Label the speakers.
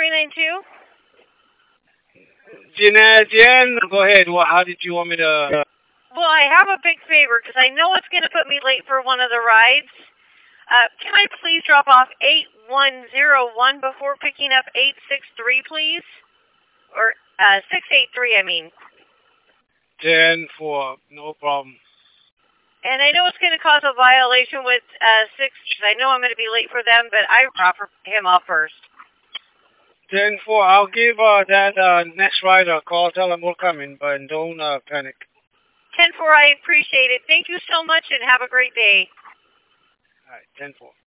Speaker 1: 392?
Speaker 2: Jen, go ahead. Well, how did you want me to...
Speaker 1: Well, I have a big favor because I know it's going to put me late for one of the rides. Can I please drop off 8101 before picking up 863, please? Or 683, I mean.
Speaker 2: 10-4, no problem.
Speaker 1: And I know it's going to cause a violation with 6, because I know I'm going to be late for them, but I offer him up first.
Speaker 2: 10-4, I'll give that next rider a call, tell him we're coming, but don't panic.
Speaker 1: 10-4, I appreciate it. Thank you so much and have a great day.
Speaker 2: All right, 10-4.